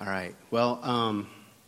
All right. Well,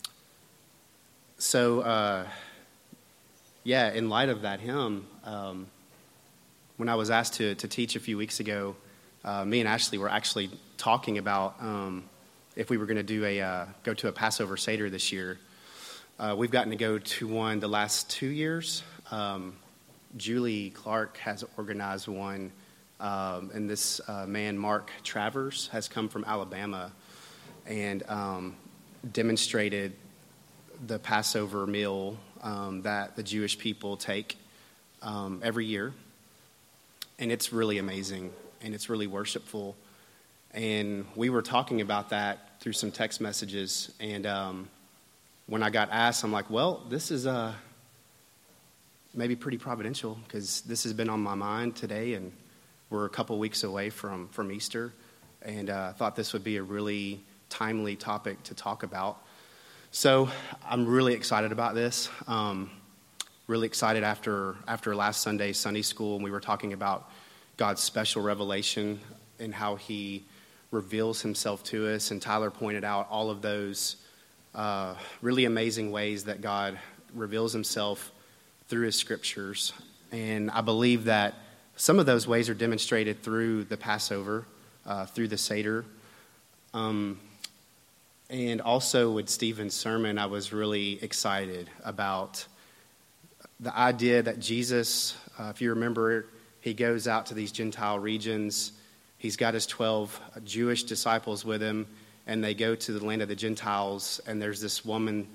in light of that hymn, when I was asked to teach a few weeks ago, me and Ashley were actually talking about if we were going to go to a Passover Seder this year. We've gotten to go to one the last 2 years. Julie Clark has organized one, and this man, Mark Travers, has come from Alabama and demonstrated the Passover meal that the Jewish people take every year. And it's really amazing, and it's really worshipful. And we were talking about that through some text messages, and when I got asked, I'm like, well, this is maybe pretty providential, because this has been on my mind today, and we're a couple weeks away from Easter, and I thought this would be a really timely topic to talk about. So I'm really excited about this. Really excited after last Sunday's Sunday school, and we were talking about God's special revelation and how he reveals himself to us, and Tyler pointed out all of those really amazing ways that God reveals himself through his scriptures. And I believe that some of those ways are demonstrated through the Passover, through the Seder. And also with Stephen's sermon, I was really excited about the idea that Jesus, if you remember, he goes out to these Gentile regions. He's got his 12 Jewish disciples with him, and they go to the land of the Gentiles, and there's this woman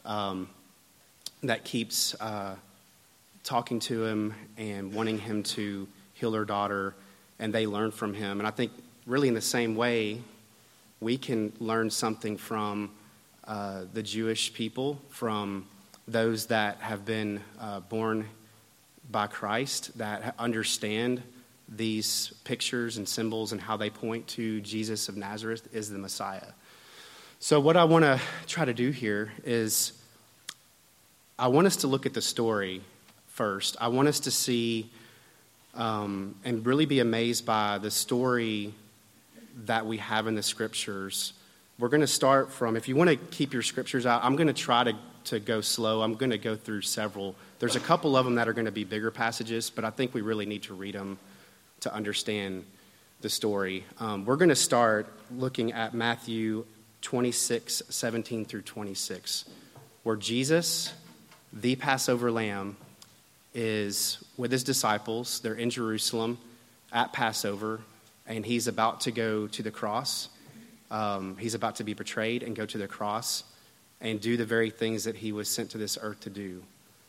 that keeps talking to him and wanting him to heal her daughter, and they learn from him. And I think really in the same way, we can learn something from the Jewish people, from those that have been born by Christ, that understand these pictures and symbols and how they point to Jesus of Nazareth is the Messiah. So what I want to try to do here is I want us to look at the story first. I want us to see and really be amazed by the story that we have in the scriptures. We're going to start from, if you want to keep your scriptures out, I'm going to try to go slow. I'm going to go through several. There's a couple of them that are going to be bigger passages, but I think we really need to read them to understand the story. We're going to start looking at Matthew 26, 17 through 26, where Jesus, the Passover lamb, is with his disciples. They're in Jerusalem at Passover, and he's about to go to the cross. He's about to be betrayed and go to the cross and do the very things that he was sent to this earth to do.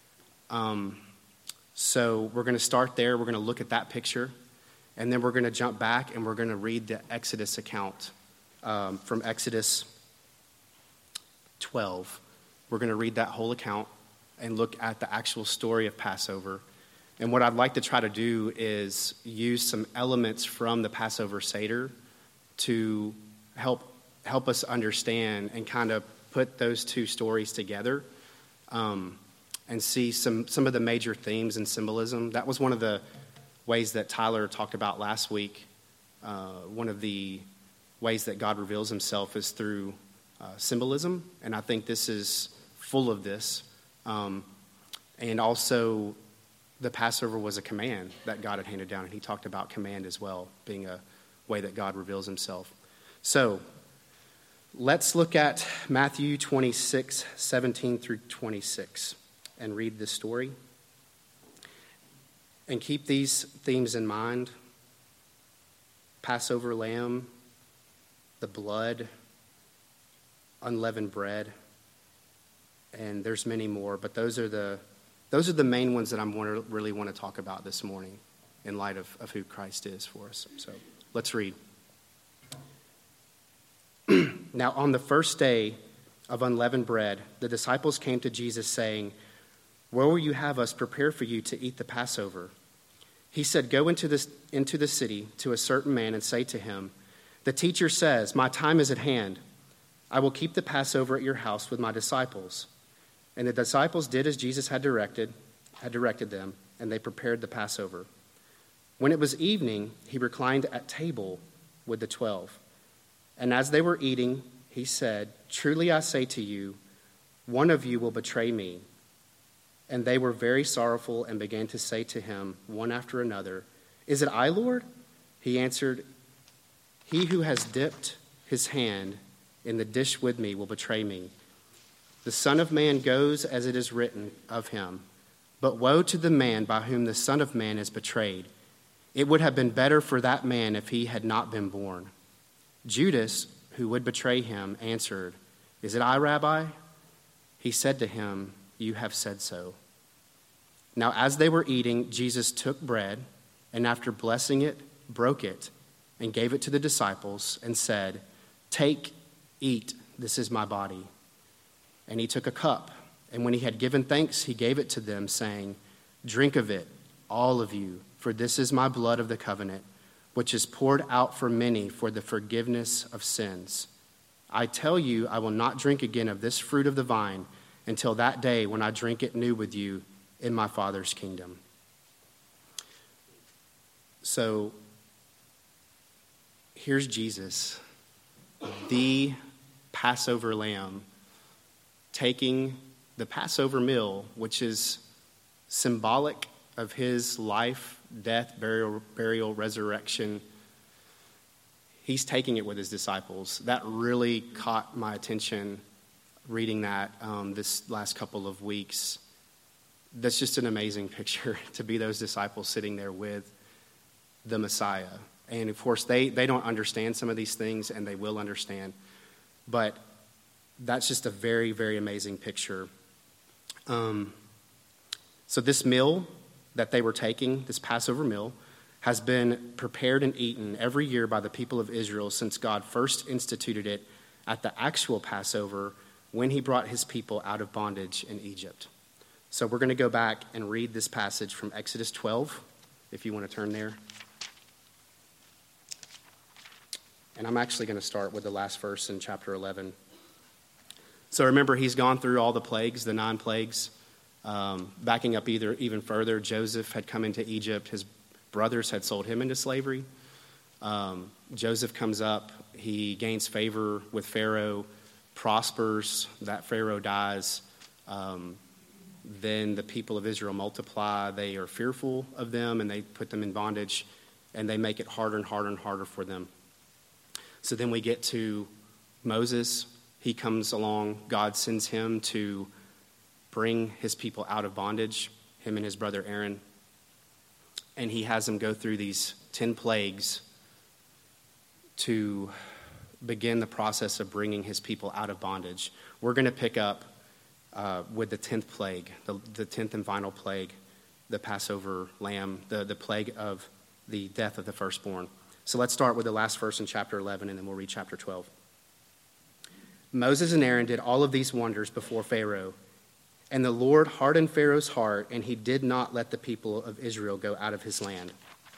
So we're going to start there. We're going to look at that picture, and then we're going to jump back and we're going to read the Exodus account from Exodus 12. We're going to read that whole account and look at the actual story of Passover. And what I'd like to try to do is use some elements from the Passover Seder to help us understand and kind of put those two stories together and see some of the major themes and symbolism. That was one of the ways that Tyler talked about last week. One of the ways that God reveals himself is through symbolism, and I think this is full of this. And also, the Passover was a command that God had handed down, and he talked about command as well, being a way that God reveals himself. So, let's look at Matthew 26, 17 through 26, and read this story. And keep these themes in mind: Passover lamb, the blood, unleavened bread, and there's many more, but those are the main ones that I really want to talk about this morning in light of who Christ is for us. So let's read. Now, on the first day of unleavened bread, the disciples came to Jesus saying, "Where will you have us prepare for you to eat the Passover?" He said, "Go into the city to a certain man and say to him, 'The teacher says, my time is at hand. I will keep the Passover at your house with my disciples.' And the disciples did as Jesus had directed them, and they prepared the Passover. When it was evening, he reclined at table with the 12. And as they were eating, he said, "Truly I say to you, one of you will betray me." And they were very sorrowful and began to say to him, one after another, "Is it I, Lord?" He answered, "He who has dipped his hand in the dish with me will betray me. The Son of Man goes as it is written of him, but woe to the man by whom the Son of Man is betrayed. It would have been better for that man if he had not been born." Judas, who would betray him, answered, "Is it I, Rabbi?" He said to him, "You have said so." Now as they were eating, Jesus took bread, and after blessing it, broke it, and gave it to the disciples, and said, "Take, eat, this is my body." And he took a cup, and when he had given thanks, he gave it to them, saying, "Drink of it, all of you, for this is my blood of the covenant, which is poured out for many for the forgiveness of sins. I tell you, I will not drink again of this fruit of the vine until that day when I drink it new with you in my Father's kingdom." So here's Jesus, the Passover lamb, taking the Passover meal, which is symbolic of his life, death, burial, resurrection. He's taking it with his disciples. That really caught my attention reading that this last couple of weeks. That's just an amazing picture to be those disciples sitting there with the Messiah. And of course, they don't understand some of these things, and they will understand. But that's just a very, very amazing picture. So this meal that they were taking, this Passover meal, has been prepared and eaten every year by the people of Israel since God first instituted it at the actual Passover when he brought his people out of bondage in Egypt. So we're going to go back and read this passage from Exodus 12, if you want to turn there. And I'm actually going to start with the last verse in chapter 11. So remember, he's gone through all the plagues, the 9 plagues. Backing up even further, Joseph had come into Egypt. His brothers had sold him into slavery. Joseph comes up. He gains favor with Pharaoh, prospers. That Pharaoh dies. Then the people of Israel multiply. They are fearful of them, and they put them in bondage, and they make it harder and harder and harder for them. So then we get to Moses. He comes along. God sends him to bring his people out of bondage, him and his brother Aaron. And he has them go through these 10 plagues to begin the process of bringing his people out of bondage. We're going to pick up with the 10th plague, the 10th and final plague, the Passover lamb, the plague of the death of the firstborn. So let's start with the last verse in chapter 11, and then we'll read chapter 12. Moses and Aaron did all of these wonders before Pharaoh, and the Lord hardened Pharaoh's heart, and he did not let the people of Israel go out of his land.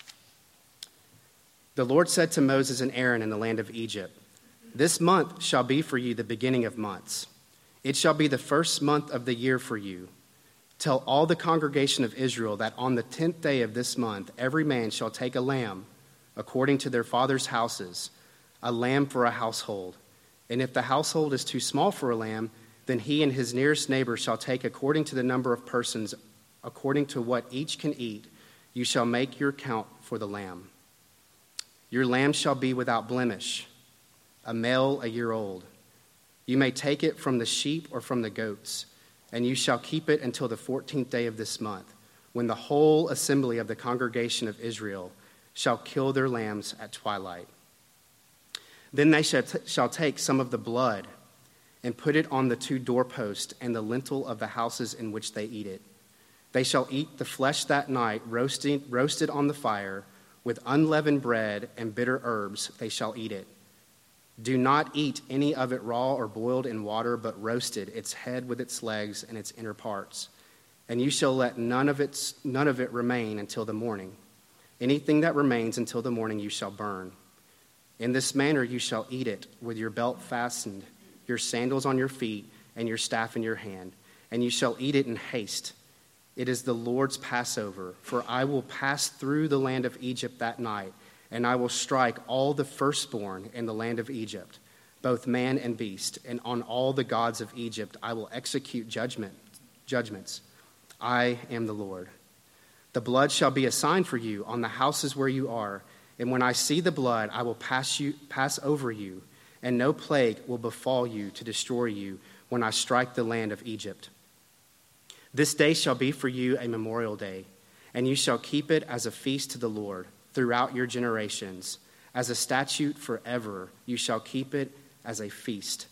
The Lord said to Moses and Aaron in the land of Egypt, "This month shall be for you the beginning of months. It shall be the first month of the year for you. Tell all the congregation of Israel that on the 10th day of this month every man shall take a lamb according to their father's houses, a lamb for a household. And if the household is too small for a lamb, then he and his nearest neighbor shall take according to the number of persons, according to what each can eat. You shall make your count for the lamb. Your lamb shall be without blemish, a male a year old. You may take it from the sheep or from the goats, and you shall keep it until the 14th day of this month, when the whole assembly of the congregation of Israel shall kill their lambs at twilight. Then they shall take some of the blood and put it on the 2 doorposts and the lintel of the houses in which they eat it. They shall eat the flesh that night, roasted on the fire, with unleavened bread and bitter herbs they shall eat it. Do not eat any of it raw or boiled in water, but roasted, its head with its legs and its inner parts. And you shall let none of it remain until the morning. Anything that remains until the morning you shall burn. In this manner you shall eat it, with your belt fastened, your sandals on your feet, and your staff in your hand. And you shall eat it in haste. It is the Lord's Passover, for I will pass through the land of Egypt that night, and I will strike all the firstborn in the land of Egypt, both man and beast, and on all the gods of Egypt I will execute judgments. I am the Lord. The blood shall be a sign for you on the houses where you are, and when I see the blood, I will pass over you, and no plague will befall you to destroy you when I strike the land of Egypt. This day shall be for you a memorial day, and you shall keep it as a feast to the Lord throughout your generations. As a statute forever, you shall keep it as a feast.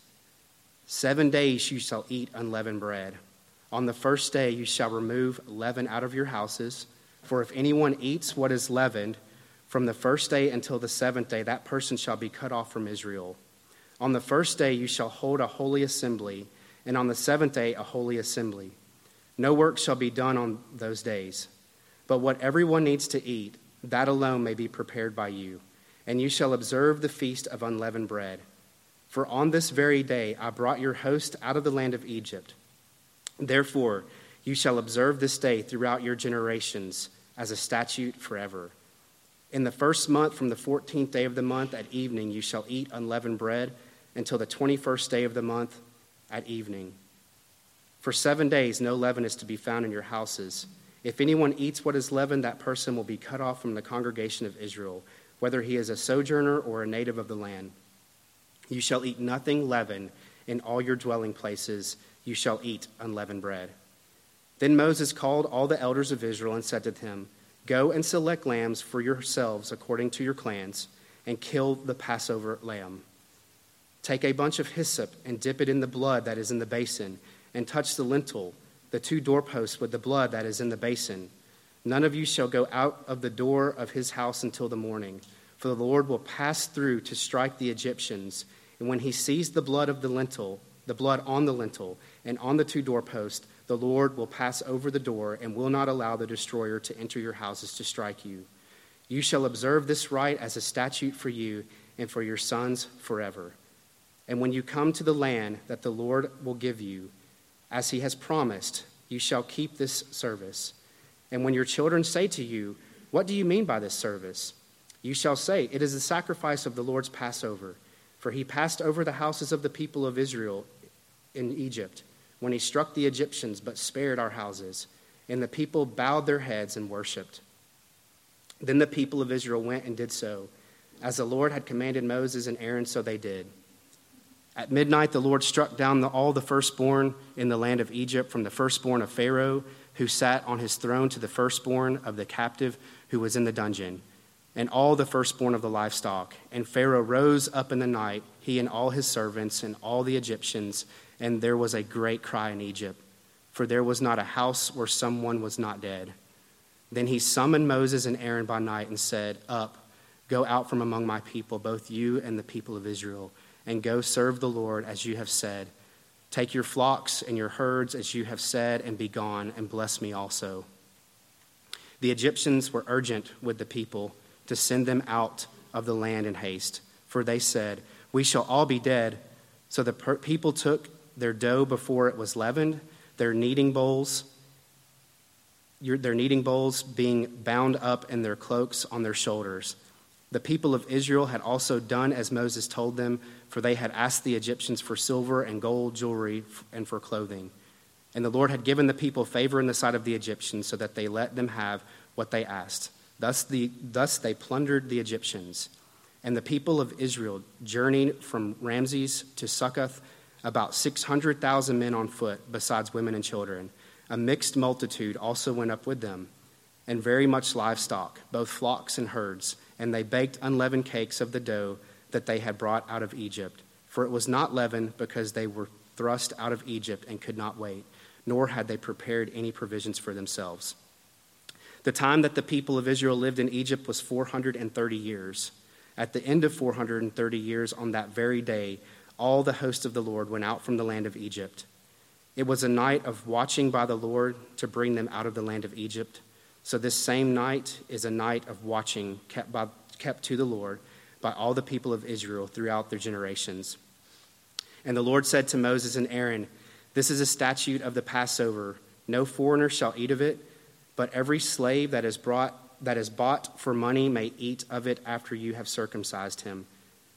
7 days you shall eat unleavened bread. On the first day you shall remove leaven out of your houses, for if anyone eats what is leavened, from the first day until the seventh day, that person shall be cut off from Israel. On the first day you shall hold a holy assembly, and on the seventh day a holy assembly. No work shall be done on those days, but what everyone needs to eat, that alone may be prepared by you, and you shall observe the feast of unleavened bread. For on this very day I brought your host out of the land of Egypt. Therefore you shall observe this day throughout your generations as a statute forever. In the first month, from the 14th day of the month at evening, you shall eat unleavened bread until the 21st day of the month at evening. For 7 days no leaven is to be found in your houses. If anyone eats what is leavened, that person will be cut off from the congregation of Israel, whether he is a sojourner or a native of the land. You shall eat nothing leavened in all your dwelling places. You shall eat unleavened bread. Then Moses called all the elders of Israel and said to them, Go and select lambs for yourselves according to your clans, and kill the Passover lamb. Take a bunch of hyssop and dip it in the blood that is in the basin, and touch the lintel, the 2 doorposts with the blood that is in the basin. None of you shall go out of the door of his house until the morning, for the Lord will pass through to strike the Egyptians. And when he sees the blood of the lintel, the blood on the lintel and on the 2 doorposts, the Lord will pass over the door and will not allow the destroyer to enter your houses to strike you. You shall observe this rite as a statute for you and for your sons forever. And when you come to the land that the Lord will give you, as he has promised, you shall keep this service. And when your children say to you, What do you mean by this service? You shall say, It is the sacrifice of the Lord's Passover. For he passed over the houses of the people of Israel in Egypt, when he struck the Egyptians, but spared our houses. And the people bowed their heads and worshipped. Then the people of Israel went and did so. As the Lord had commanded Moses and Aaron, so they did. At midnight, the Lord struck down all the firstborn in the land of Egypt, from the firstborn of Pharaoh, who sat on his throne, to the firstborn of the captive who was in the dungeon, and all the firstborn of the livestock. And Pharaoh rose up in the night, he and all his servants and all the Egyptians, and there was a great cry in Egypt, for there was not a house where someone was not dead. Then he summoned Moses and Aaron by night and said, Up, go out from among my people, both you and the people of Israel, and go serve the Lord as you have said. Take your flocks and your herds as you have said, and be gone, and bless me also. The Egyptians were urgent with the people to send them out of the land in haste, for they said, We shall all be dead. So the people took their dough before it was leavened, their kneading bowls being bound up in their cloaks on their shoulders. The people of Israel had also done as Moses told them, for they had asked the Egyptians for silver and gold jewelry and for clothing. And the Lord had given the people favor in the sight of the Egyptians, so that they let them have what they asked. Thus they plundered the Egyptians. And the people of Israel journeyed from Ramses to Succoth, about 600,000 men on foot, besides women and children. A mixed multitude also went up with them, and very much livestock, both flocks and herds. And they baked unleavened cakes of the dough that they had brought out of Egypt. For it was not leavened, because they were thrust out of Egypt and could not wait, nor had they prepared any provisions for themselves. The time that the people of Israel lived in Egypt was 430 years. At the end of 430 years, on that very day, all the host of the Lord went out from the land of Egypt. It was a night of watching by the Lord to bring them out of the land of Egypt. So this same night is a night of watching kept to the Lord by all the people of Israel throughout their generations. And the Lord said to Moses and Aaron, This is a statute of the Passover. No foreigner shall eat of it, but every slave that is bought for money may eat of it after you have circumcised him.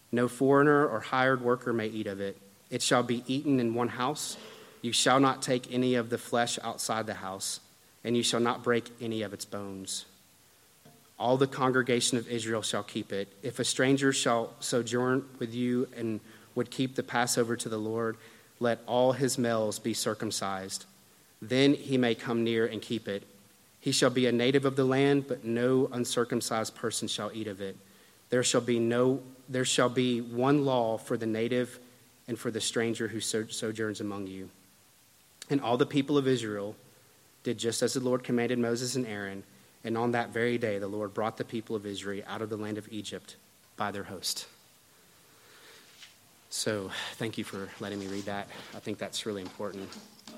No foreigner or hired worker may eat of it. It shall be eaten in one house. You shall not take any of the flesh outside the house, and you shall not break any of its bones. All the congregation of Israel shall keep it. If a stranger shall sojourn with you and would keep the Passover to the Lord, let all his males be circumcised. Then he may come near and keep it. He shall be a native of the land, but no uncircumcised person shall eat of it. There shall be one law for the native and for the stranger who sojourns among you. And all the people of Israel did just as the Lord commanded Moses and Aaron. And on that very day, the Lord brought the people of Israel out of the land of Egypt by their host. So thank you for letting me read that. I think that's really important.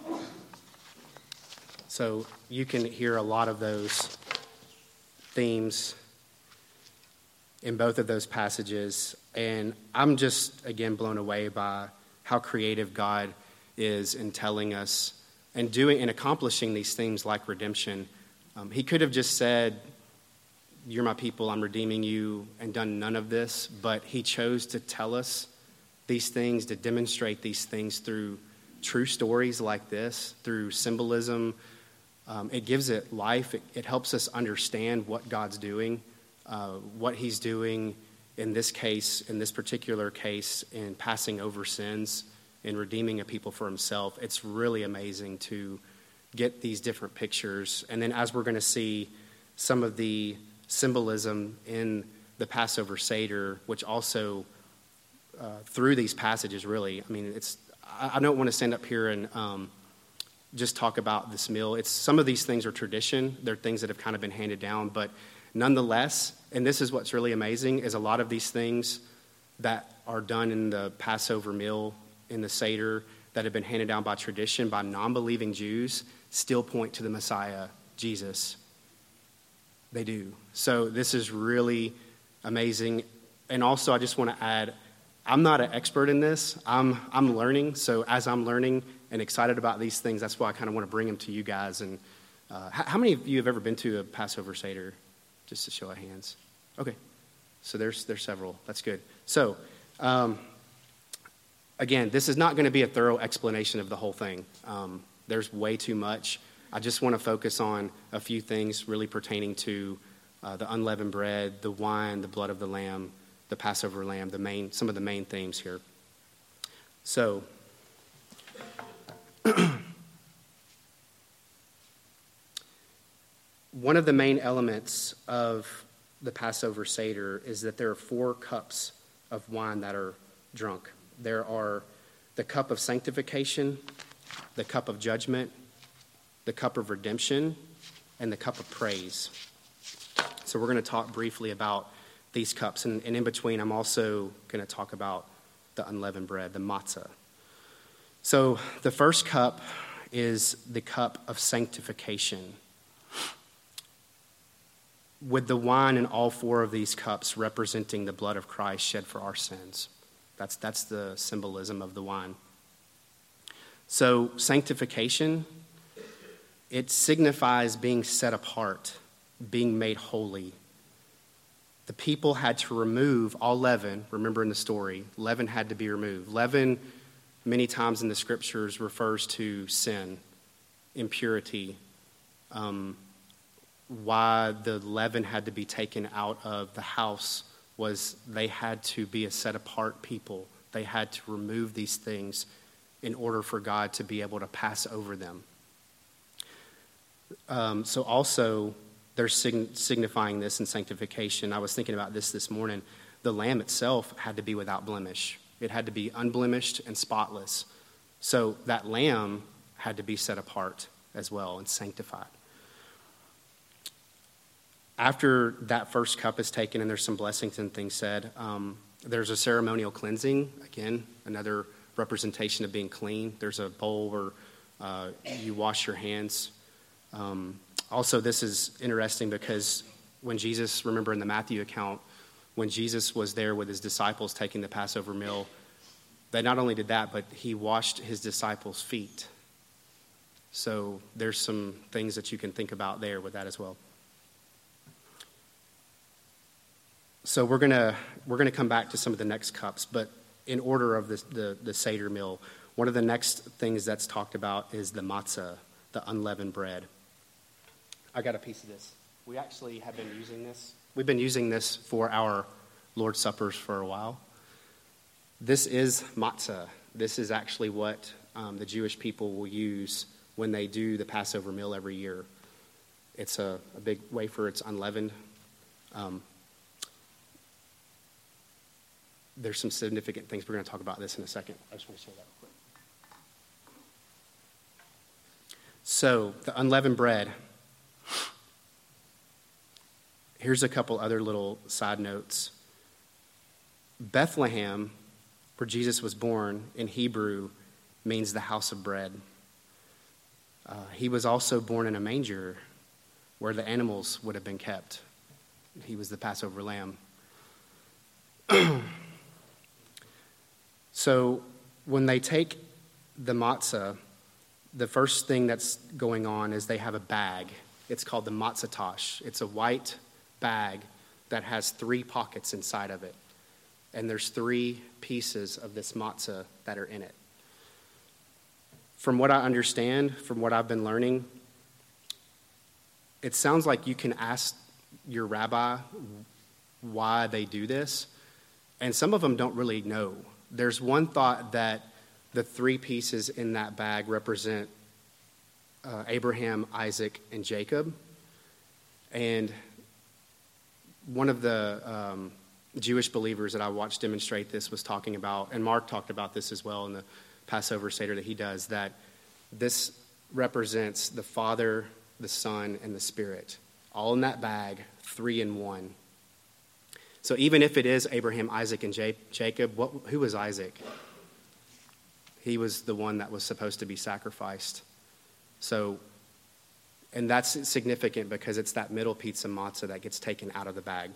So you can hear a lot of those themes in both of those passages. And I'm just, again, blown away by how creative God is in telling us and doing and accomplishing these things like redemption. He could have just said, "You're my people, I'm redeeming you," and done none of this. But he chose to tell us these things, to demonstrate these things through true stories like this, through symbolism. It gives it life. It helps us understand what God's doing, what he's doing in this case, in this particular case, in passing over sins, in redeeming a people for himself. It's really amazing to get these different pictures. And then as we're going to see some of the symbolism in the Passover Seder, which also through these passages, really, I mean, I don't want to stand up here and just talk about this meal. Some of these things are tradition. They're things that have kind of been handed down, but nonetheless, and this is what's really amazing, is a lot of these things that are done in the Passover meal, in the Seder, that have been handed down by tradition, by non-believing Jews, still point to the Messiah, Jesus. They do. So this is really amazing. And also, I just want to add, I'm not an expert in this. I'm learning. So as I'm learning and excited about these things, that's why I kind of want to bring them to you guys. And how many of you have ever been to a Passover Seder? Just a show of hands. Okay. So there's several. That's good. So, again, this is not going to be a thorough explanation of the whole thing. There's way too much. I just want to focus on a few things really pertaining to the unleavened bread, the wine, the blood of the lamb, the Passover lamb, some of the main themes here. So, one of the main elements of the Passover Seder is that there are 4 cups of wine that are drunk. There are the cup of sanctification, the cup of judgment, the cup of redemption, and the cup of praise. So we're going to talk briefly about these cups. And in between, I'm also going to talk about the unleavened bread, the matzah. So the first cup is the cup of sanctification, with the wine in all 4 of these cups representing the blood of Christ shed for our sins. That's the symbolism of the wine. So sanctification, it signifies being set apart, being made holy. The people had to remove all leaven. Remember in the story, leaven had to be removed. Leaven, many times in the scriptures, refers to sin, impurity. Why the leaven had to be taken out of the house was they had to be a set-apart people. They had to remove these things in order for God to be able to pass over them. So also, they're signifying this in sanctification. I was thinking about this morning. The lamb itself had to be without blemish. It had to be unblemished and spotless. So that lamb had to be set apart as well and sanctified. After that first cup is taken and there's some blessings and things said, there's a ceremonial cleansing. Again, another representation of being clean. There's a bowl where you wash your hands. Also, this is interesting because when Jesus, remember in the Matthew account, when Jesus was there with his disciples taking the Passover meal, they not only did that, but he washed his disciples' feet. So there's some things that you can think about there with that as well. So we're going to we're going to come back to some of the next cups, but in order of the Seder meal, one of the next things that's talked about is the matzah, the unleavened bread. I got a piece of this. We actually have been using this. We've been using this for our Lord's Suppers for a while. This is matzah. This is actually what the Jewish people will use when they do the Passover meal every year. It's a big wafer. It's unleavened. There's some significant things. We're going to talk about this in a second. I just want to show that real quick. So, the unleavened bread. Here's a couple other little side notes. Bethlehem, where Jesus was born, in Hebrew means the house of bread. He was also born in a manger where the animals would have been kept. He was the Passover lamb. So when they take the matzah, the first thing that's going on is they have a bag. It's called the matzah tash. It's a white bag that has 3 pockets inside of it. And there's 3 pieces of this matzah that are in it. From what I understand, from what I've been learning, it sounds like you can ask your rabbi why they do this, and some of them don't really know. There's one thought that the 3 pieces in that bag represent Abraham, Isaac, and Jacob. And one of the Jewish believers that I watched demonstrate this was talking about, and Mark talked about this as well in the Passover Seder that he does, that this represents the Father, the Son, and the Spirit, all in that bag, 3 in 1. So even if it is Abraham, Isaac, and Jacob, who was Isaac? He was the one that was supposed to be sacrificed. So, and that's significant because it's that middle piece of matzah that gets taken out of the bag.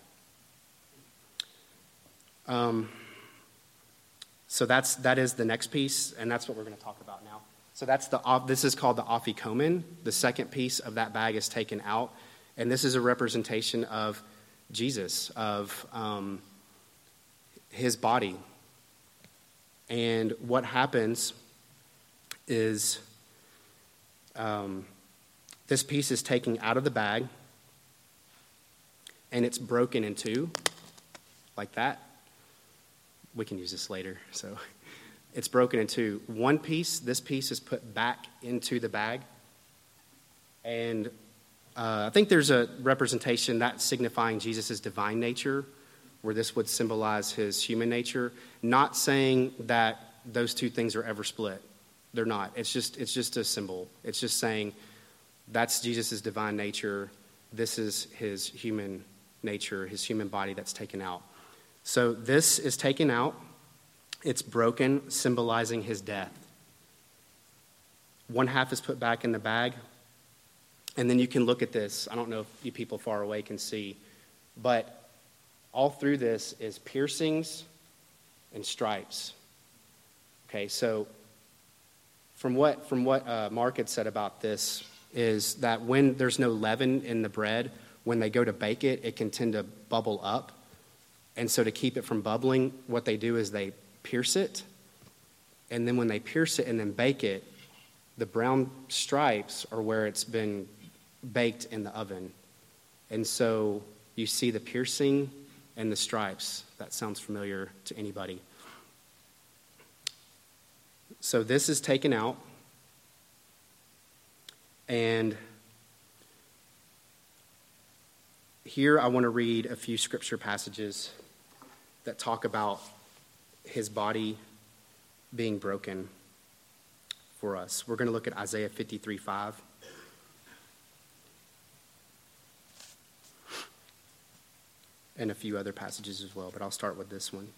So that is the next piece, and that's what we're going to talk about now. So this is called the afikomen. The second piece of that bag is taken out, and this is a representation of Jesus, of his body. And what happens is this piece is taken out of the bag, and it's broken in 2, like that. We can use this later. So it's broken in 2. One piece, this piece is put back into the bag. And I think there's a representation that signifying Jesus' divine nature, where this would symbolize his human nature. Not saying that those 2 things are ever split. They're not. It's just a symbol. It's just saying that's Jesus' divine nature. This is his human nature, his human body that's taken out. So this is taken out. It's broken, symbolizing his death. One half is put back in the bag. And then you can look at this. I don't know if you people far away can see, but all through this is piercings and stripes. Okay, so from what Mark had said about this is that when there's no leaven in the bread, when they go to bake it, it can tend to bubble up. And so to keep it from bubbling, what they do is they pierce it. And then when they pierce it and then bake it, the brown stripes are where it's been baked in the oven. And so you see the piercing and the stripes. That sounds familiar to anybody. So this is taken out. And here I want to read a few scripture passages that talk about his body being broken for us. We're going to look at Isaiah 53:5. And a few other passages as well, but I'll start with this one.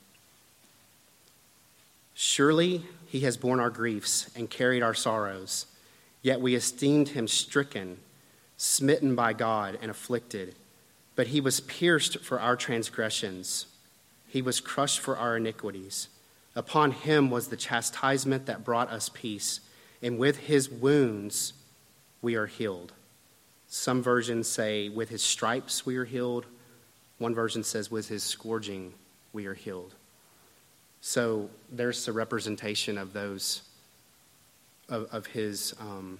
Surely he has borne our griefs and carried our sorrows, yet we esteemed him stricken, smitten by God, and afflicted. But he was pierced for our transgressions. He was crushed for our iniquities. Upon him was the chastisement that brought us peace, and with his wounds we are healed. Some versions say, with his stripes we are healed. One version says, with his scourging we are healed. So there's a representation of those, of his,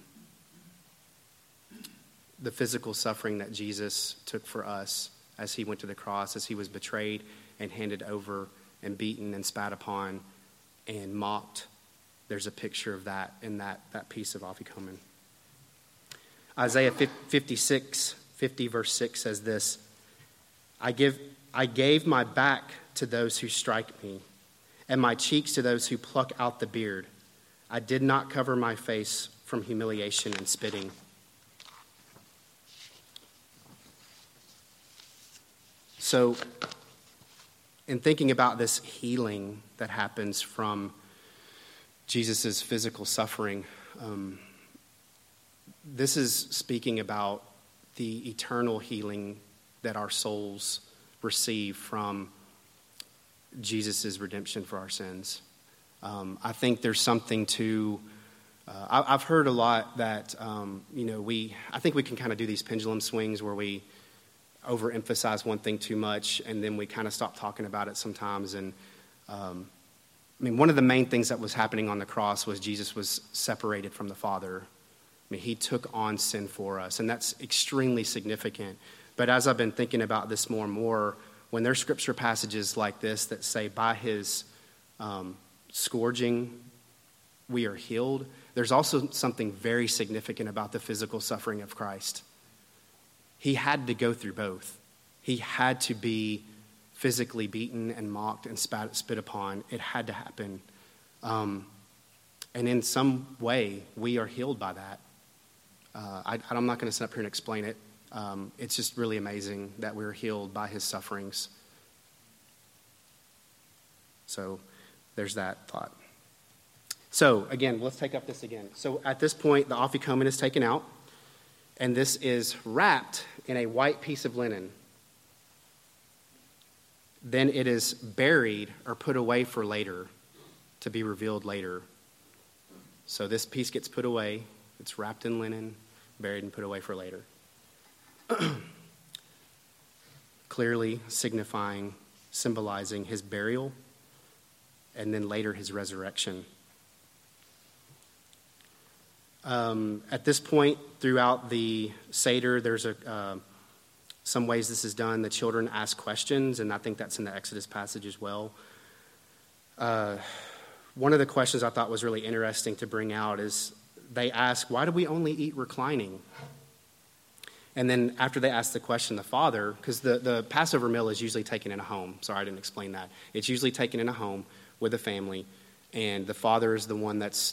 the physical suffering that Jesus took for us as he went to the cross, as he was betrayed and handed over and beaten and spat upon and mocked. There's a picture of that in that piece of Afikomen. Isaiah 50 verse 6 says this, I gave my back to those who strike me, and my cheeks to those who pluck out the beard. I did not cover my face from humiliation and spitting. So, in thinking about this healing that happens from Jesus' physical suffering, this is speaking about the eternal healing that our souls receive from Jesus' redemption for our sins. I think there's something to, I've heard a lot that, I think we can kind of do these pendulum swings where we overemphasize one thing too much and then we kind of stop talking about it sometimes. And one of the main things that was happening on the cross was Jesus was separated from the Father. He took on sin for us, and that's extremely significant. But as I've been thinking about this more and more, when there's scripture passages like this that say, by his scourging, we are healed, there's also something very significant about the physical suffering of Christ. He had to go through both. He had to be physically beaten and mocked and spit upon. It had to happen. And in some way, we are healed by that. I'm not going to sit up here and explain it. It's just really amazing that we're healed by his sufferings. So there's that thought. So again, let's take up this again. So at this point, the Afikomen is taken out, and this is wrapped in a white piece of linen. Then it is buried or put away for later, to be revealed later. So this piece gets put away. It's wrapped in linen, buried and put away for later. Clearly signifying, symbolizing his burial, and then later his resurrection. At this point, throughout the Seder, there's some ways this is done. The children ask questions, and I think that's in the Exodus passage as well. One of the questions I thought was really interesting to bring out is they ask, why do we only eat reclining? And then after they ask the question, the father, because the Passover meal is usually taken in a home. Sorry, I didn't explain that. It's usually taken in a home with a family, and the father is the one that's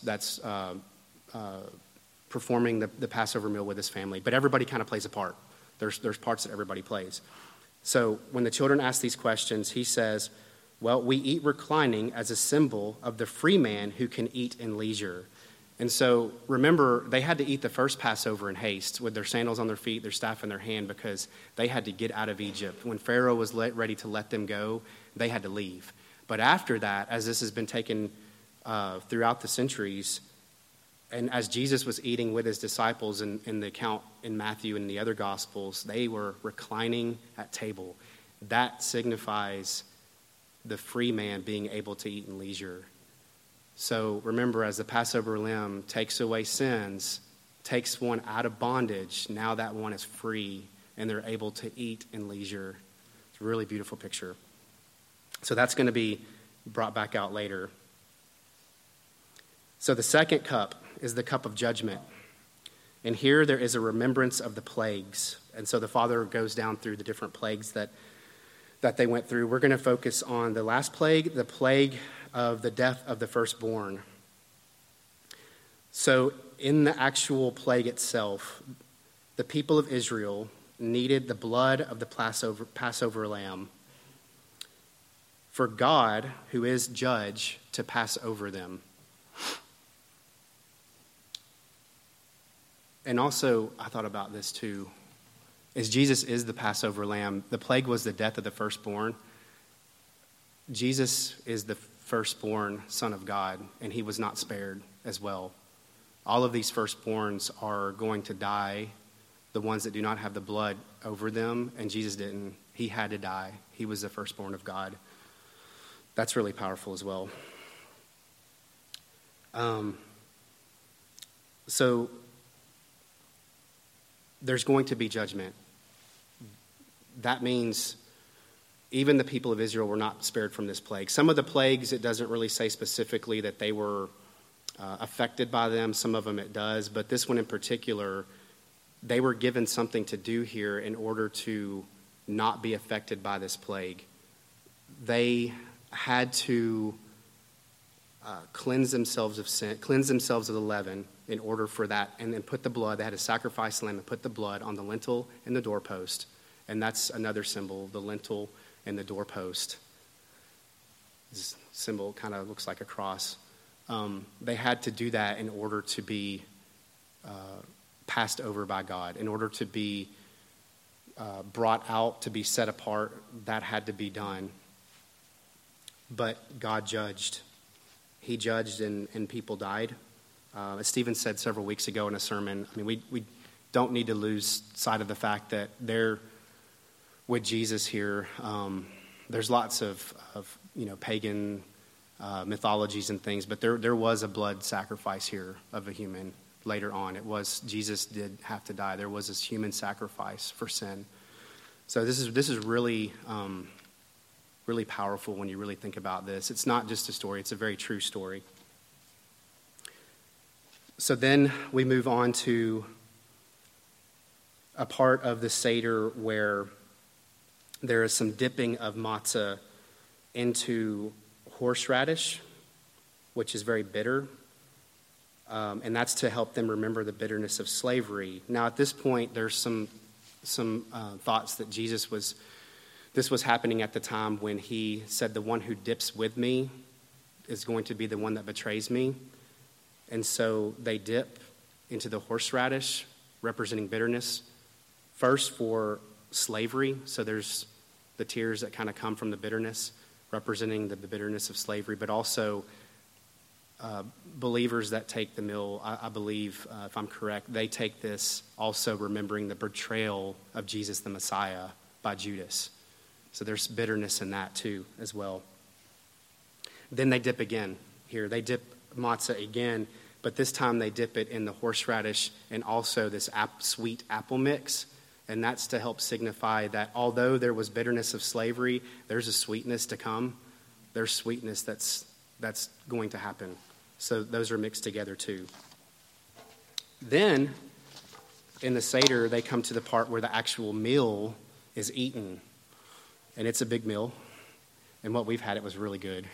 performing the Passover meal with his family. But everybody kind of plays a part. There's parts that everybody plays. So when the children ask these questions, he says, well, we eat reclining as a symbol of the free man who can eat in leisure. And so remember, they had to eat the first Passover in haste with their sandals on their feet, their staff in their hand, because they had to get out of Egypt. When Pharaoh was ready to let them go, they had to leave. But after that, as this has been taken throughout the centuries, and as Jesus was eating with his disciples in the account in Matthew and the other Gospels, they were reclining at table. That signifies the free man being able to eat in leisure. So remember, as the Passover lamb takes away sins, takes one out of bondage, now that one is free, and they're able to eat in leisure. It's a really beautiful picture. So that's going to be brought back out later. So the second cup is the cup of judgment. And here there is a remembrance of the plagues. And so the Father goes down through the different plagues that they went through. We're going to focus on the last plague, the plague of the death of the firstborn. So in the actual plague itself, the people of Israel needed the blood of the Passover lamb for God, who is judge, to pass over them. And also, I thought about this too, is Jesus is the Passover lamb. The plague was the death of the firstborn. Jesus is the firstborn Son of God, and he was not spared as well. All of these firstborns are going to die, the ones that do not have the blood over them, and Jesus didn't. He had to die. He was the firstborn of God. That's really powerful as well. So there's going to be judgment. That means even the people of Israel were not spared from this plague. Some of the plagues, it doesn't really say specifically that they were affected by them. Some of them it does. But this one in particular, they were given something to do here in order to not be affected by this plague. They had to cleanse themselves of sin, cleanse themselves of the leaven in order for that, and then put the blood. They had to sacrifice lamb and put the blood on the lintel and the doorpost. And that's another symbol, the lintel and the doorpost. This symbol kind of looks like a cross. They had to do that in order to be passed over by God, in order to be brought out, to be set apart. That had to be done. But God judged. He judged and people died. As Stephen said several weeks ago in a sermon, I mean, we don't need to lose sight of the fact that they're with Jesus here. There's lots of pagan mythologies and things, but there was a blood sacrifice here of a human later on. It was, Jesus did have to die. There was this human sacrifice for sin. So this is really really powerful when you really think about this. It's not just a story, it's a very true story. So then we move on to a part of the Seder where there is some dipping of matzah into horseradish, which is very bitter. And that's to help them remember the bitterness of slavery. Now, at this point, there's some thoughts that this was happening at the time when he said, the one who dips with me is going to be the one that betrays me. And so they dip into the horseradish, representing bitterness, first for slavery. So there's the tears that kind of come from the bitterness, representing the bitterness of slavery, but also believers that take the meal, I believe, if I'm correct, they take this also remembering the betrayal of Jesus the Messiah by Judas. So there's bitterness in that too as well. Then they dip again here. They dip matzah again, but this time they dip it in the horseradish and also this sweet apple mix. And that's to help signify that although there was bitterness of slavery, there's a sweetness to come. There's sweetness that's going to happen. So those are mixed together too. Then in the Seder, they come to the part where the actual meal is eaten. And it's a big meal. And what we've had, it was really good.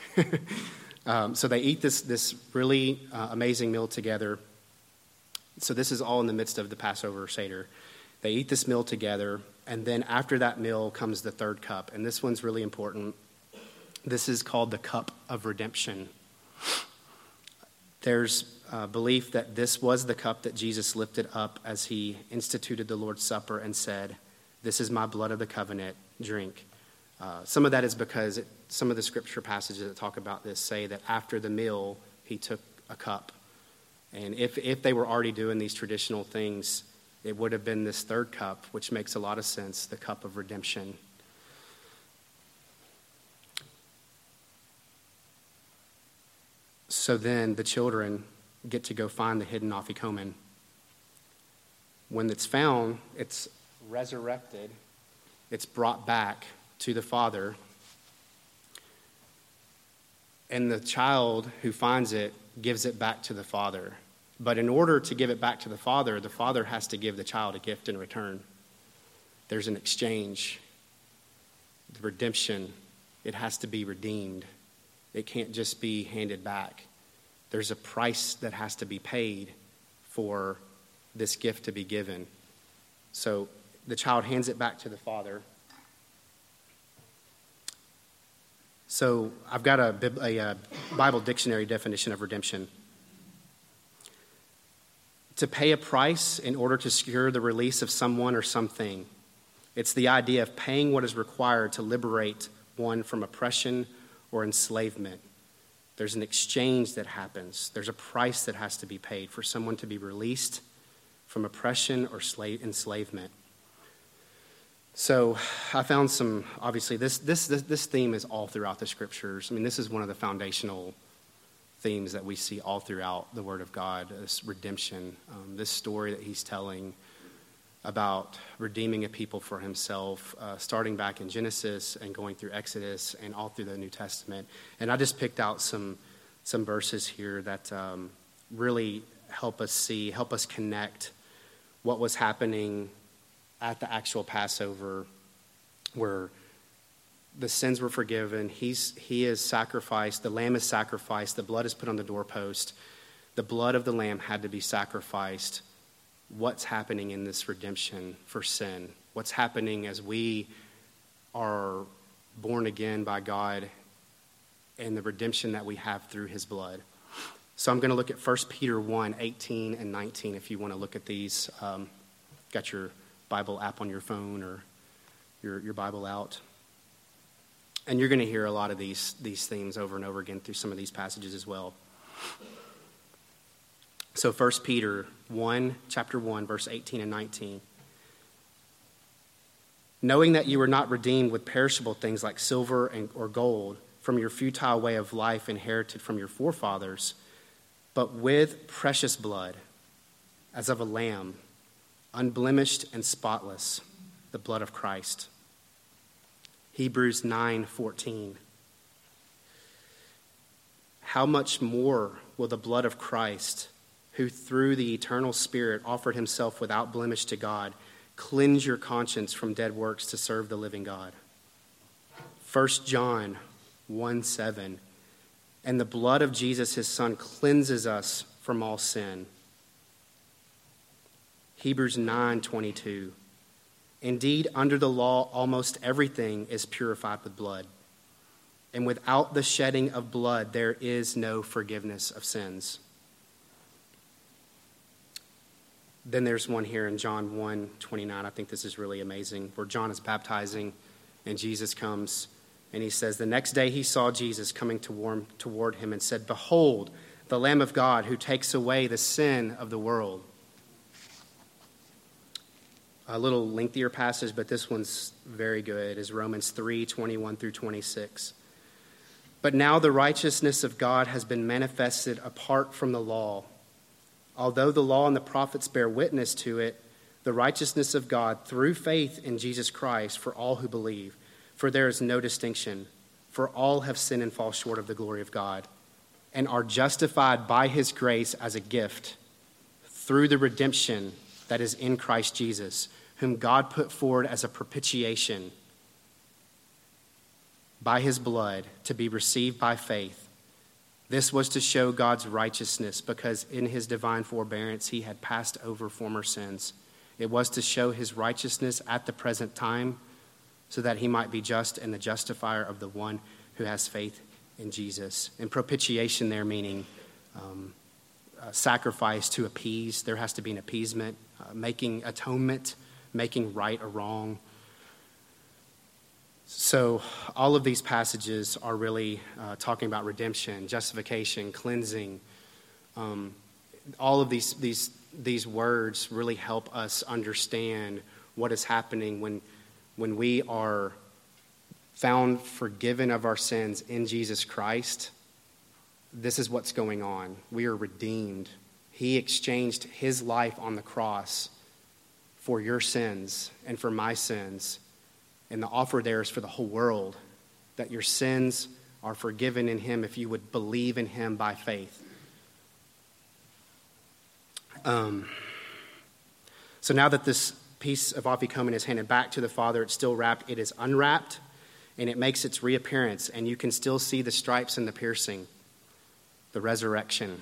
So they eat this really amazing meal together. So this is all in the midst of the Passover Seder. They eat this meal together. And then after that meal comes the third cup. And this one's really important. This is called the cup of redemption. There's belief that this was the cup that Jesus lifted up as he instituted the Lord's Supper and said, "This is my blood of the covenant, drink." Some of that is because some of the scripture passages that talk about this say that after the meal, he took a cup. And if they were already doing these traditional things, it would have been this third cup, which makes a lot of sense, the cup of redemption. So then the children get to go find the hidden afikomen. When it's found, it's resurrected, it's brought back to the father, and the child who finds it gives it back to the father. But in order to give it back to the father has to give the child a gift in return. There's an exchange. The redemption, it has to be redeemed. It can't just be handed back. There's a price that has to be paid for this gift to be given. So the child hands it back to the father. So I've got a Bible dictionary definition of redemption. To pay a price in order to secure the release of someone or something. It's the idea of paying what is required to liberate one from oppression or enslavement. There's an exchange that happens. There's a price that has to be paid for someone to be released from oppression or enslavement. So I found some, obviously, this theme is all throughout the scriptures. I mean, this is one of the foundational themes that we see all throughout the Word of God, this redemption, this story that he's telling about redeeming a people for himself, starting back in Genesis and going through Exodus and all through the New Testament. And I just picked out some verses here that really help us connect what was happening at the actual Passover, where the sins were forgiven. He is sacrificed. The lamb is sacrificed. The blood is put on the doorpost. The blood of the lamb had to be sacrificed. What's happening in this redemption for sin? What's happening as we are born again by God and the redemption that we have through his blood? So I'm going to look at 1 Peter 1, 18 and 19 if you want to look at these. Got your Bible app on your phone or your Bible out. And you're going to hear a lot of these themes over and over again through some of these passages as well. So 1 Peter 1, chapter 1, verse 18 and 19. Knowing that you were not redeemed with perishable things like silver or gold from your futile way of life inherited from your forefathers, but with precious blood, as of a lamb, unblemished and spotless, the blood of Christ. Hebrews 9:14. How much more will the blood of Christ, who through the eternal Spirit offered himself without blemish to God, cleanse your conscience from dead works to serve the living God? 1 John 1:7. And the blood of Jesus, his Son, cleanses us from all sin. Hebrews 9:22. Indeed, under the law, almost everything is purified with blood. And without the shedding of blood, there is no forgiveness of sins. Then there's one here in John 1:29. I think this is really amazing, where John is baptizing and Jesus comes and he says, the next day he saw Jesus coming toward him and said, behold, the Lamb of God who takes away the sin of the world. A little lengthier passage, but this one's very good, is Romans 3:21 through 26. But now the righteousness of God has been manifested apart from the law. Although the law and the prophets bear witness to it, the righteousness of God through faith in Jesus Christ for all who believe. For there is no distinction, for all have sinned and fall short of the glory of God, and are justified by his grace as a gift through the redemption that is in Christ Jesus, whom God put forward as a propitiation by his blood to be received by faith. This was to show God's righteousness, because in his divine forbearance he had passed over former sins. It was to show his righteousness at the present time, so that he might be just and the justifier of the one who has faith in Jesus. And propitiation there meaning sacrifice to appease. There has to be an appeasement, making atonement, making right a wrong. So all of these passages are really talking about redemption, justification, cleansing. All of these words really help us understand what is happening when we are found forgiven of our sins in Jesus Christ. This is what's going on. We are redeemed. He exchanged his life on the cross for your sins and for my sins. And the offer there is for the whole world, that your sins are forgiven in him if you would believe in him by faith. So now that this piece of Afikomen is handed back to the Father, it's still wrapped. It is unwrapped, and it makes its reappearance, and you can still see the stripes and the piercing, the resurrection.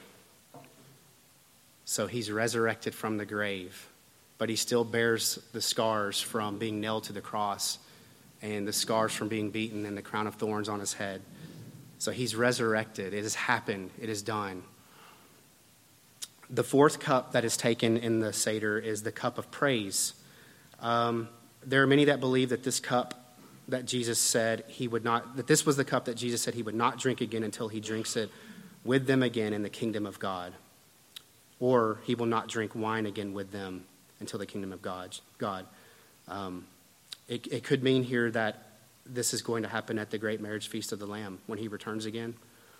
So he's resurrected from the grave, but he still bears the scars from being nailed to the cross and the scars from being beaten and the crown of thorns on his head. So he's resurrected. It has happened. It is done. The fourth cup that is taken in the Seder is the cup of praise. There are many that believe that this cup that Jesus said he would not, that this was the cup that Jesus said he would not drink again until he drinks it with them again in the kingdom of God. Or he will not drink wine again with them until the kingdom of God. It could mean here that this is going to happen at the great marriage feast of the Lamb when he returns again.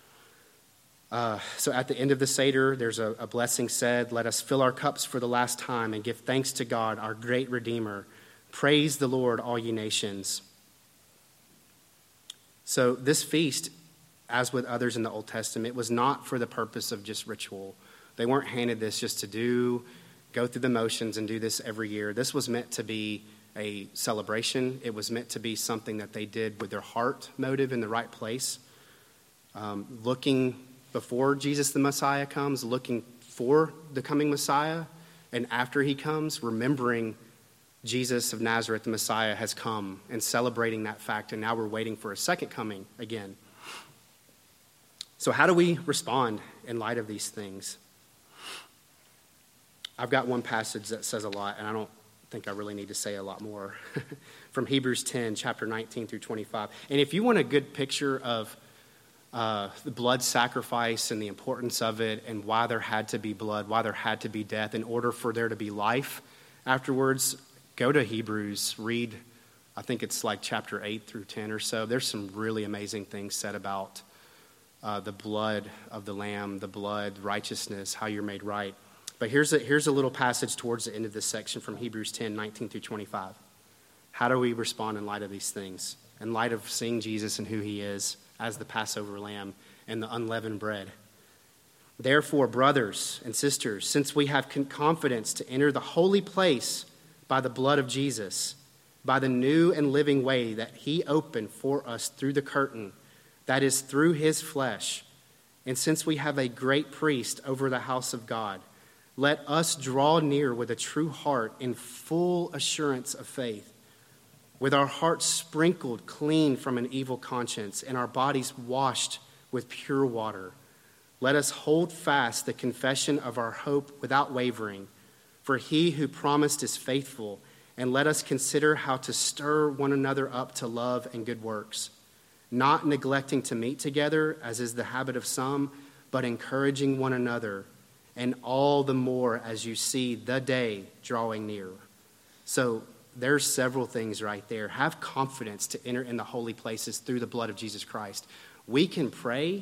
So at the end of the Seder, there's a blessing said, "Let us fill our cups for the last time and give thanks to God, our great Redeemer. Praise the Lord, all ye nations." So this feast, as with others in the Old Testament, was not for the purpose of just ritual. They weren't handed this just to go through the motions and do this every year. This was meant to be a celebration. It was meant to be something that they did with their heart motive in the right place, looking before Jesus the Messiah comes, looking for the coming Messiah, and after he comes, remembering Jesus of Nazareth, the Messiah, has come, and celebrating that fact, and now we're waiting for a second coming again. So how do we respond in light of these things? I've got one passage that says a lot, and I don't think I really need to say a lot more. From Hebrews 10, chapter 19 through 25. And if you want a good picture of the blood sacrifice and the importance of it and why there had to be blood, why there had to be death in order for there to be life afterwards, go to Hebrews, read, I think it's like chapter 8 through 10 or so. There's some really amazing things said about the blood of the Lamb, the blood, righteousness, how you're made right. But here's a little passage towards the end of this section from Hebrews 10, 19 through 25. How do we respond in light of these things? In light of seeing Jesus and who he is as the Passover lamb and the unleavened bread. "Therefore, brothers and sisters, since we have confidence to enter the holy place by the blood of Jesus, by the new and living way that he opened for us through the curtain, that is, through his flesh, and since we have a great priest over the house of God, let us draw near with a true heart in full assurance of faith, with our hearts sprinkled clean from an evil conscience and our bodies washed with pure water. Let us hold fast the confession of our hope without wavering, for he who promised is faithful, and let us consider how to stir one another up to love and good works, not neglecting to meet together, as is the habit of some, but encouraging one another, and all the more as you see the day drawing near." So there's several things right there. Have confidence to enter in the holy places through the blood of Jesus Christ. We can pray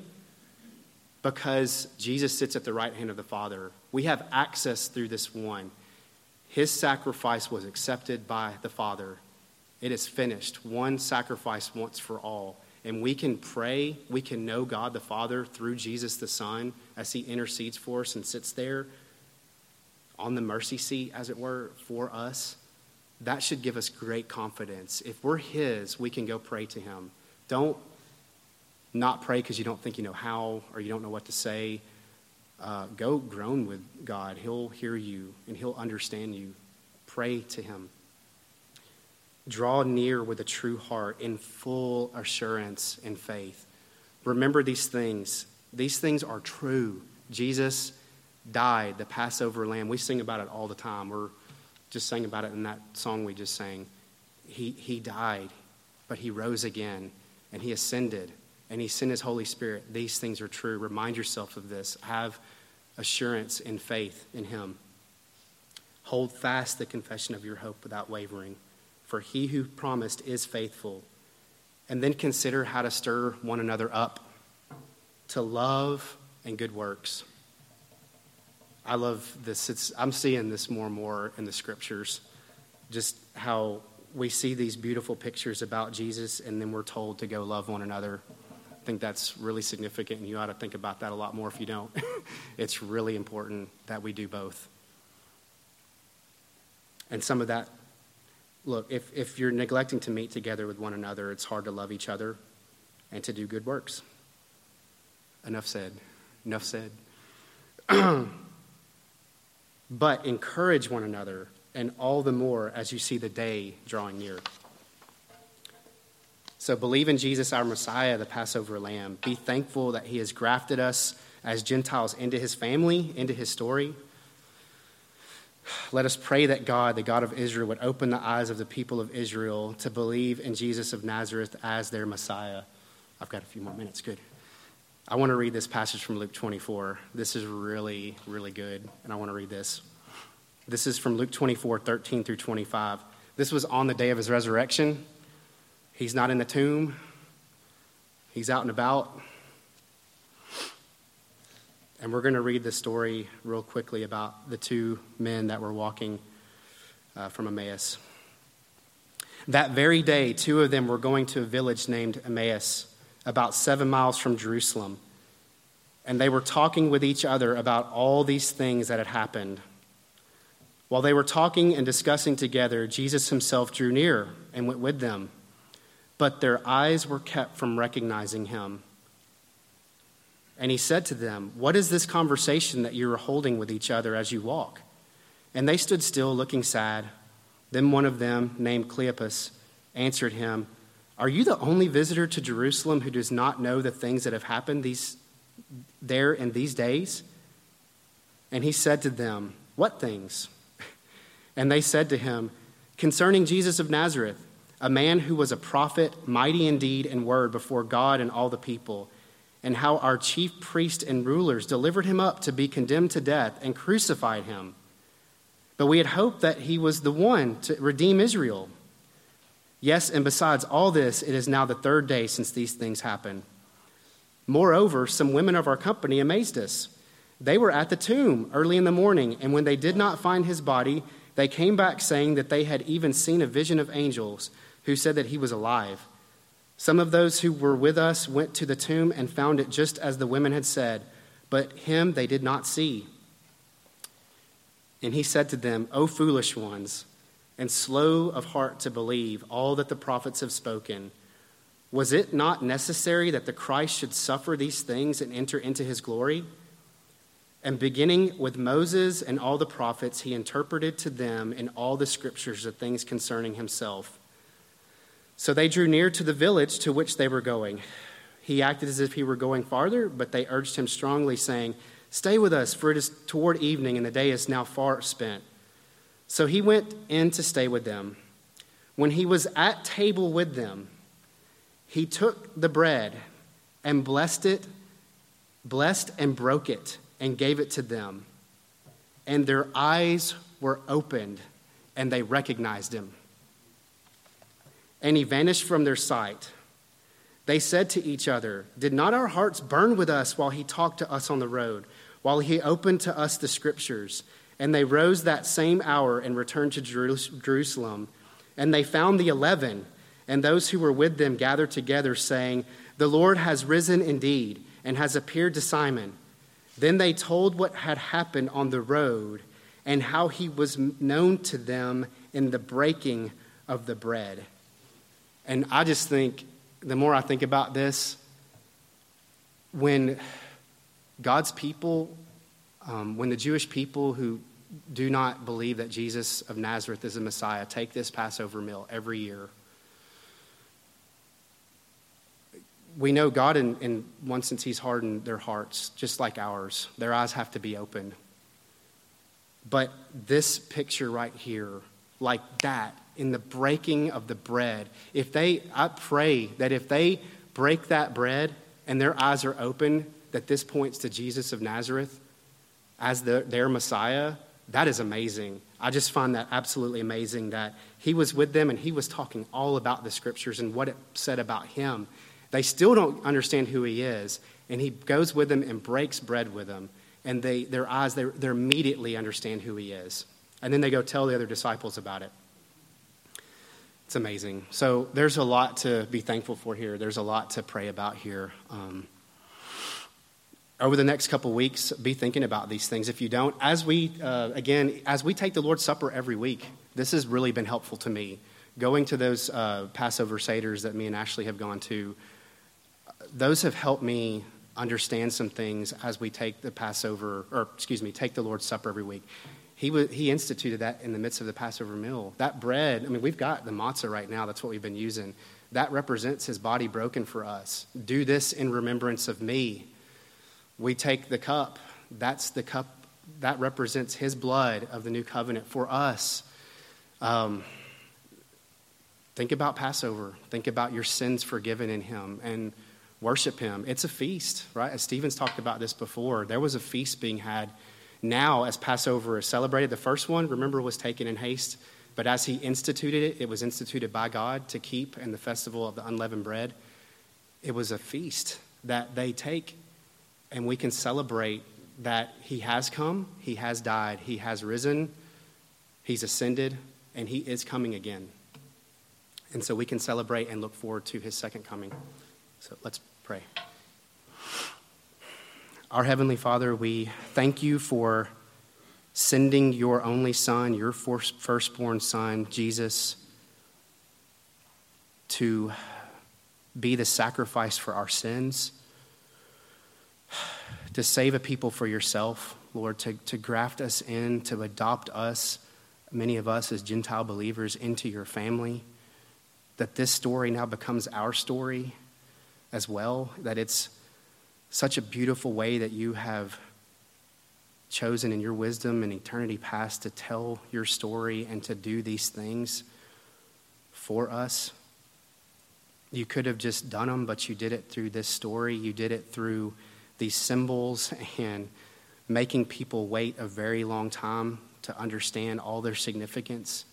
because Jesus sits at the right hand of the Father. We have access through this one. His sacrifice was accepted by the Father. It is finished. One sacrifice once for all. And we can pray, we can know God the Father through Jesus the Son as he intercedes for us and sits there on the mercy seat, as it were, for us. That should give us great confidence. If we're his, we can go pray to him. Don't not pray because you don't think you know how or you don't know what to say. Go groan with God. He'll hear you and he'll understand you. Pray to him. Draw near with a true heart in full assurance and faith. Remember these things. These things are true. Jesus died, the Passover lamb. We sing about it all the time. We're just sang about it in that song we just sang. He died, but he rose again, and he ascended, and he sent his Holy Spirit. These things are true. Remind yourself of this. Have assurance and faith in him. Hold fast the confession of your hope without wavering, for he who promised is faithful. And then consider how to stir one another up to love and good works. I love this. I'm seeing this more and more in the scriptures, just how we see these beautiful pictures about Jesus, and then we're told to go love one another. I think that's really significant, and you ought to think about that a lot more if you don't. It's really important that we do both. And some of that, look, if you're neglecting to meet together with one another, it's hard to love each other and to do good works. Enough said. Enough said. But encourage one another, and all the more as you see the day drawing near. So believe in Jesus, our Messiah, the Passover lamb. Be thankful that he has grafted us as Gentiles into his family, into his story. Let us pray that God, the God of Israel, would open the eyes of the people of Israel to believe in Jesus of Nazareth as their Messiah. I've got a few more minutes. Good. I want to read this passage from Luke 24. This is really, really good, and I want to read this. This is from Luke 24, 13 through 25. This was on the day of his resurrection. He's not in the tomb. He's out and about. And we're going to read the story real quickly about the two men that were walking from Emmaus. That very day, two of them were going to a village named Emmaus, about 7 miles from Jerusalem. And they were talking with each other about all these things that had happened. While they were talking and discussing together, Jesus himself drew near and went with them. But their eyes were kept from recognizing him. And he said to them, "What is this conversation that you are holding with each other as you walk?" And they stood still, looking sad. Then one of them, named Cleopas, answered him, "Are you the only visitor to Jerusalem who does not know the things that have happened there in these days?" And he said to them, "What things?" And they said to him, "Concerning Jesus of Nazareth, a man who was a prophet, mighty in deed and word before God and all the people, and how our chief priests and rulers delivered him up to be condemned to death and crucified him. But we had hoped that he was the one to redeem Israel. Yes, and besides all this, it is now the third day since these things happened. Moreover, some women of our company amazed us. They were at the tomb early in the morning, and when they did not find his body, they came back saying that they had even seen a vision of angels who said that he was alive. Some of those who were with us went to the tomb and found it just as the women had said, but him they did not see." And he said to them, "O foolish ones, and slow of heart to believe all that the prophets have spoken. Was it not necessary that the Christ should suffer these things and enter into his glory?" And beginning with Moses and all the prophets, he interpreted to them in all the scriptures the things concerning himself. So they drew near to the village to which they were going. He acted as if he were going farther, but they urged him strongly, saying, "Stay with us, for it is toward evening, and the day is now far spent." So he went in to stay with them. When he was at table with them, he took the bread and blessed and broke it, and gave it to them. And their eyes were opened, and they recognized him. And he vanished from their sight. They said to each other, "Did not our hearts burn with us while he talked to us on the road, while he opened to us the scriptures?" And they rose that same hour and returned to Jerusalem. And they found the 11, and those who were with them gathered together, saying, "The Lord has risen indeed, and has appeared to Simon." Then they told what had happened on the road, and how he was known to them in the breaking of the bread. And I just think, the more I think about this, when God's people, when the Jewish people who do not believe that Jesus of Nazareth is a Messiah take this Passover meal every year, we know God, in one sense, he's hardened their hearts, just like ours. Their eyes have to be opened. But this picture right here, like that, in the breaking of the bread, I pray that if they break that bread and their eyes are open, that this points to Jesus of Nazareth as their Messiah. That is amazing. I just find that absolutely amazing that he was with them and he was talking all about the scriptures and what it said about him. They still don't understand who he is, and he goes with them and breaks bread with them, and their eyes, they immediately understand who he is. And then they go tell the other disciples about it. It's amazing. So there's a lot to be thankful for here. There's a lot to pray about here. Over the next couple weeks, be thinking about these things. If you don't, as we take the Lord's Supper every week, this has really been helpful to me. Going to those Passover Seders that me and Ashley have gone to, those have helped me understand some things as we take take the Lord's Supper every week. He instituted that in the midst of the Passover meal. That bread, we've got the matzah right now. That's what we've been using. That represents his body broken for us. Do this in remembrance of me. We take the cup. That's the cup that represents his blood of the new covenant for us. Think about Passover. Think about your sins forgiven in him and worship him. It's a feast, right? As Stephen's talked about this before, there was a feast being had. Now, as Passover is celebrated, the first one, remember, was taken in haste. But as he instituted it, it was instituted by God to keep in the festival of the unleavened bread. It was a feast that they take, and we can celebrate that he has come, he has died, he has risen, he's ascended, and he is coming again. And so we can celebrate and look forward to his second coming. So let's pray. Our Heavenly Father, we thank you for sending your only Son, your firstborn Son, Jesus, to be the sacrifice for our sins, to save a people for yourself, Lord, to graft us in, to adopt us, many of us as Gentile believers, into your family, that this story now becomes our story as well, that it's such a beautiful way that you have chosen in your wisdom and eternity past to tell your story and to do these things for us. You could have just done them, but you did it through this story. You did it through these symbols and making people wait a very long time to understand all their significance.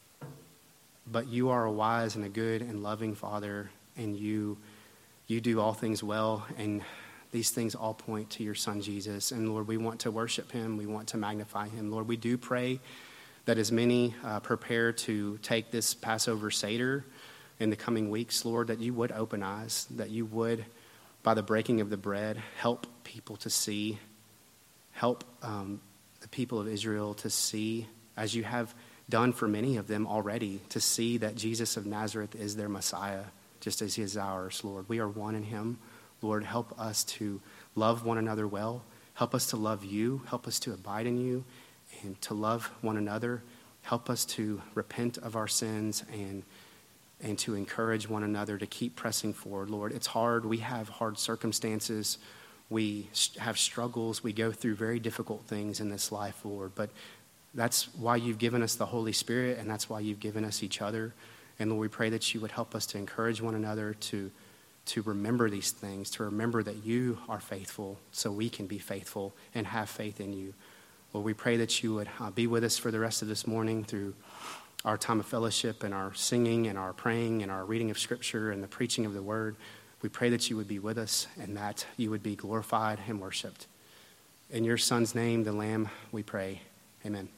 But you are a wise and a good and loving Father, and you do all things well, and these things all point to your Son, Jesus. And Lord, we want to worship him. We want to magnify him. Lord, we do pray that as many prepare to take this Passover Seder in the coming weeks, Lord, that you would open eyes, that you would, by the breaking of the bread, help people to see, help the people of Israel to see, as you have done for many of them already, to see that Jesus of Nazareth is their Messiah, just as he is ours, Lord. We are one in him. Lord, help us to love one another well. Help us to love you. Help us to abide in you and to love one another. Help us to repent of our sins and to encourage one another to keep pressing forward, Lord. It's hard. We have hard circumstances. We have struggles. We go through very difficult things in this life, Lord. But that's why you've given us the Holy Spirit, and that's why you've given us each other. And Lord, we pray that you would help us to encourage one another to remember these things, to remember that you are faithful so we can be faithful and have faith in you. Lord, we pray that you would be with us for the rest of this morning through our time of fellowship and our singing and our praying and our reading of Scripture and the preaching of the Word. We pray that you would be with us and that you would be glorified and worshiped. In your Son's name, the Lamb, we pray. Amen.